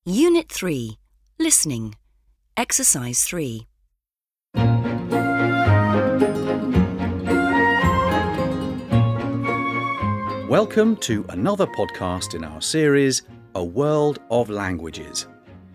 Unit 3. Listening. Exercise 3. Welcome to another podcast in our series, A World of Languages.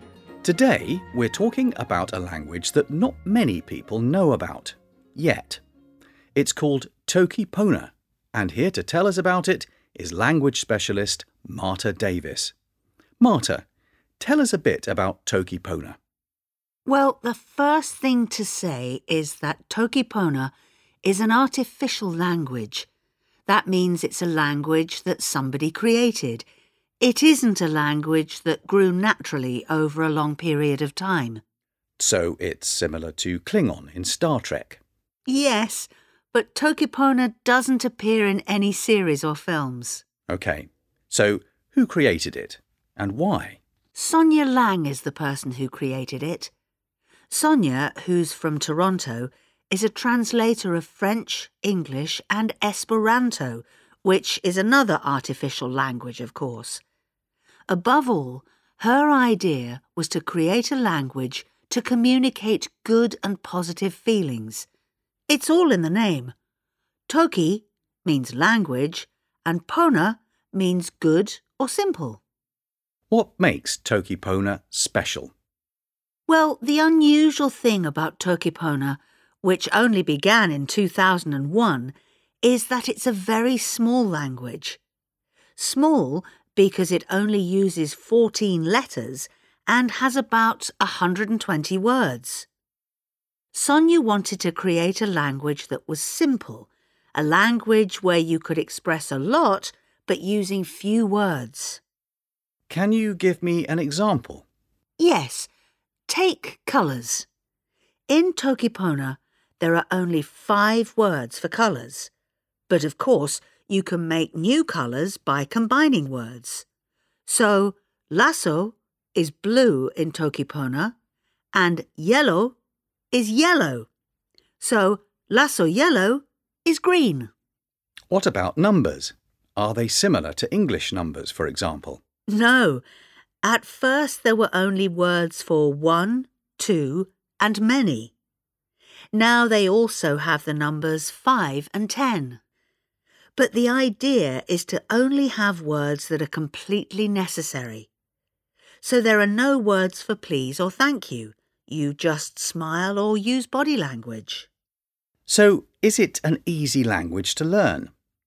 Today, we're talking about a language that not many people know about, yet. It's called Toki Pona, and here to tell us about it is language specialist Marta Davis. Marta, tell us a bit about Toki Pona. Well, the first thing to say is that Toki Pona is an artificial language. That means it's a language that somebody created. It isn't a language that grew naturally over a long period of time. So it's similar to Klingon in Star Trek. Yes, but Toki Pona doesn't appear in any series or films. OK, so who created it and why? Sonia Lang is the person who created it. Sonia, who's from Toronto, is a translator of French, English and Esperanto, which is another artificial language, of course. Above all, her idea was to create a language to communicate good and positive feelings. It's all in the name. Toki means language and Pona means good or simple. What makes Toki Pona special? Well, the unusual thing about Toki Pona, which only began in 2001, is that it's a very small language. Small because it only uses 14 letters and has about 120 words. Sonia wanted to create a language that was simple, a language where you could express a lot but using few words. Can you give me an example? Yes. Take colours. In Toki Pona, there are only 5 words for colours. But of course, you can make new colours by combining words. So, lasso is blue in Toki Pona and yellow is yellow. So, lasso yellow is green. What about numbers? Are they similar to English numbers, for example? No. At first there were only words for 1, 2 and many. Now they also have the numbers 5 and 10. But the idea is to only have words that are completely necessary. So there are no words for please or thank you. You just smile or use body language. So is it an easy language to learn?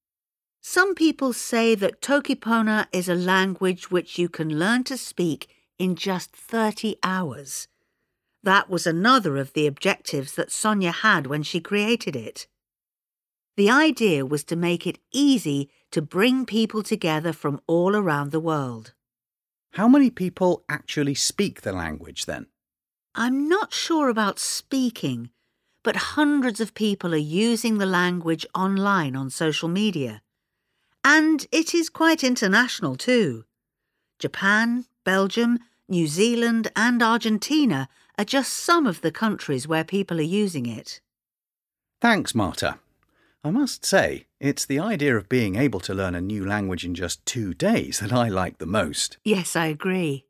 Some people say that Toki Pona is a language which you can learn to speak in just 30 hours. That was another of the objectives that Sonia had when she created it. The idea was to make it easy to bring people together from all around the world. How many people actually speak the language then? I'm not sure about speaking, but hundreds of people are using the language online on social media. And it is quite international too. Japan, Belgium, New Zealand and Argentina are just some of the countries where people are using it. Thanks, Marta. I must say, it's the idea of being able to learn a new language in just 2 days that I like the most. Yes, I agree.